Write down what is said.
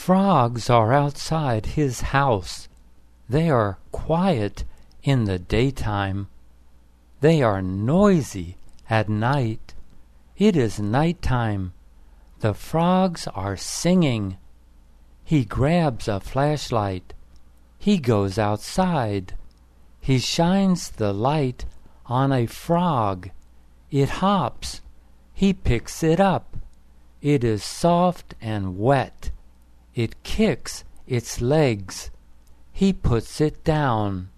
Frogs are outside his house. They are quiet in the daytime. They are noisy at night. It is nighttime. The frogs are singing. He grabs a flashlight. He goes outside. He shines the light on a frog. It hops. He picks it up. It is soft and wet. It kicks its legs. He puts it down.